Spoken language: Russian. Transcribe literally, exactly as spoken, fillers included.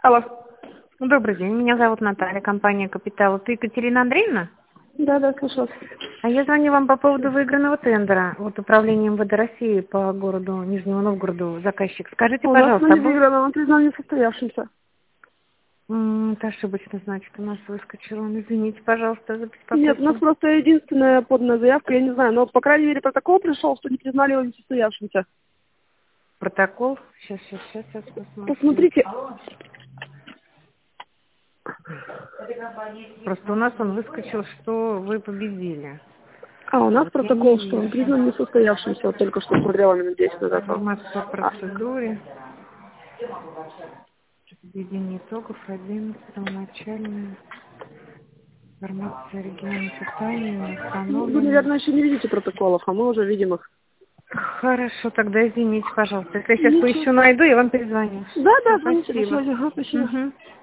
Алло. Добрый день, меня зовут Наталья, компания «Капитал». Это Екатерина Андреевна? Да, да, слушаю. А я звоню вам по поводу выигранного тендера от Управления МВД России по городу Нижнему Новгороду, заказчик. Скажите, У нас пожалуйста, не а вы- выиграно, он признан несостоявшимся. М, это ошибочно, значит, у нас выскочило. Извините, пожалуйста, за Нет, у нас беспокойство. просто единственная поданная заявка, я не знаю, но, по крайней мере, протокол пришел, что не признали его несостоявшимся. Протокол? Сейчас, сейчас, сейчас, сейчас посмотрим. Посмотрите. Просто у нас он выскочил, что вы победили. А, у нас Вот я протокол, не что он вижу. признан несостоявшимся. Вот только что смотрела минут десять назад. Информация по А, процедуре. Введение итогов, один, самоначальная. Информация оригинальных питания, ну, вы, установлена. наверное, еще не видите протоколов, а мы уже видим их. Хорошо, тогда извините, пожалуйста. Если я сейчас Ничего. поищу, найду, я вам перезвоню. Да, Всё, да, звоните, до спасибо. связи. Ага, спасибо. Мгм.